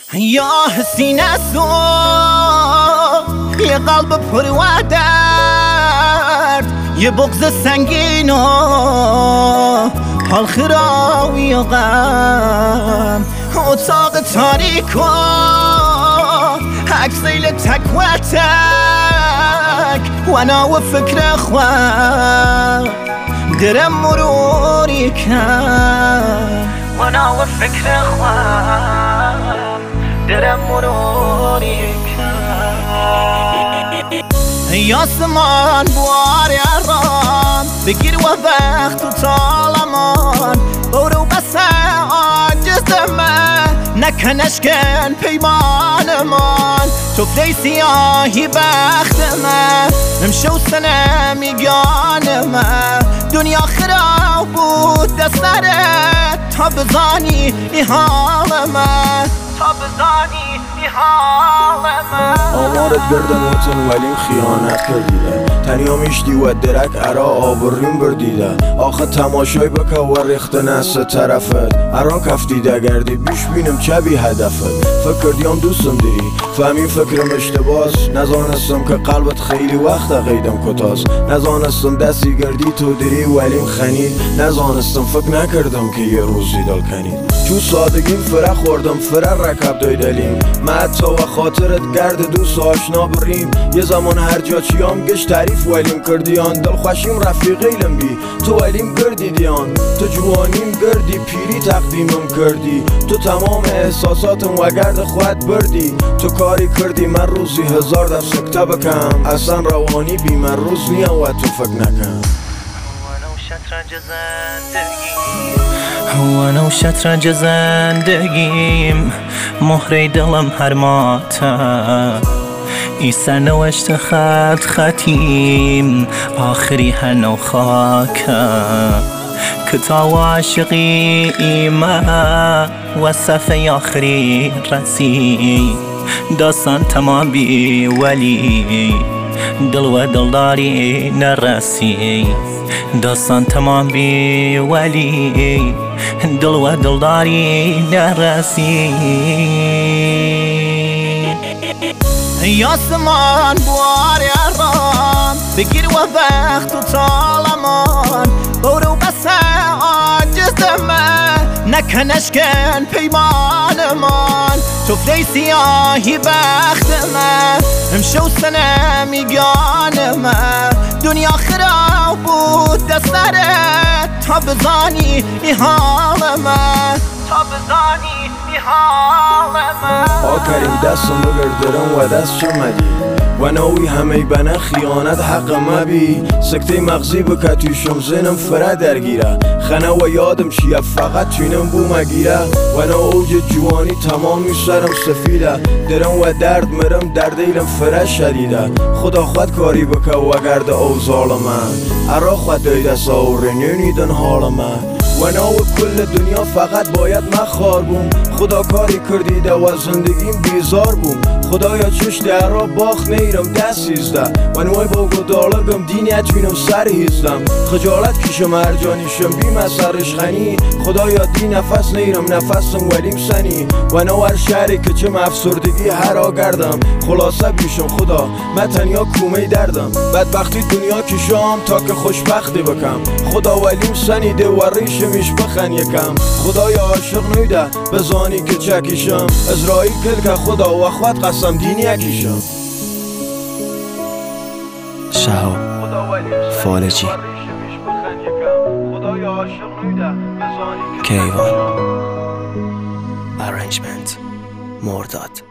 یا سینه سو یه قلب پر و درد، یه بغض سنگین و حال خراوی و غم، اتاق تاریک و عکسیل تک و تک و انا و فکر خواه درم مروری کن و انا و فکر خواه درم مروری کن. یاسمان بوار ارام بگیر و وقت و طالمان، برو بسه عاجزمه نکنش کن پیمانمان، تو فلی سیاهی بختمه نمشو سنه میگانمه، دنیا خراب بود دستره تا بزانی ای حالمه، تا بزانی ای حالمه. آمارت گردن وطن ولیم خیانت کردیده، تنیا میشتی و درک ارا آوریم بردیده، آخه تماشای بکه و ریخت نسه طرفت ارا کفتیده گردی بیش بینم چه بی هدفت، فکر دیام دوستم دیری فهمی فکرم اشتباس، نزانستم که قلبت خیلی وقت قیدم کتاس، نزانستم دستی گردی تو دیری ولیم خنید، نزانستم فکر نکردم که یه روزی دل کنید، تو سادگیم فره خوردم فره رکب دایدلیم، من تا و خاطرت گرد دوست آشنا بریم، یه زمان هر جا چیام گش تعریف ولیم کردیان، دل خوشیم رفیقیلم بی تو ولیم کردیدیان، تو جوانیم گردی پیری تقدیمم کردی، تو تمام احساساتم و گرد خود بردی، تو کاری کردی من روزی 1000 در سکته بکم، اصلا روانی بی من روز نیم و تو فکر نکن. وانا و شطرنج زندگیم مهره دلم هر ماته، ای سرنوشت خط ختیم آخری هر نو خاکه، کتاب عاشقی ایمه و صفحه آخری رسی، داستان تمام بی ولی دل و دلداری نرسی، داستان تمام بی ولی دل و دلداری نرسی. یاسمان بوار ارام بگیر و وقت و طالمان، برو بسه عاجزمه نکنش کن پیمانمان، تو فلی سیاهی بختمه امشو سنه میگانمه، دنیا خراب بود دستره تا بزانی ای حالمه، تا بزانی ای حالمه. آخرین دستم بگردرم و دست چمدی و نوی همه بنا خیانت حق مبی، سکته مغزی بکه توشم زنم فره درگیره، خنه و یادم چیه فقط توینم بو مگیره، و نو اوج جوانی تمامی سرم سفیده، درم و درد مرم دردیلم فره شدیده، خدا خود کاری بکه و گرد اوزال من ارا خود دیده ساوره نینیدن حال من، و نو کل دنیا فقط باید من خار بوم، خدا کاری کردیده و زندگیم بیزار بوم، خدایا چش درا باخ نیرم دست سیزده، و نوی با گدالگم دینی اتوینم سر هیزدم، خجالت کشم هر جانیشم بیم از سرش خنی، خدایا دی نفس نیرم نفسم ولیم سنی، و نو هر شهری که چم افسردگی هر گردم، خلاصه بیشم خدا من تنیا کومه دردم، بدبختی دنیا کشم تا که خوشبختی بکم، خدا ولیم سنیده و ریشمیش بخن یکم، خدایا عاشق نیده بزانی که چکیشم، ازرائیل کل که خدا و خود قسم دینی اکیشم. شهاب فالجی کیوان ارنجمنت مرداد.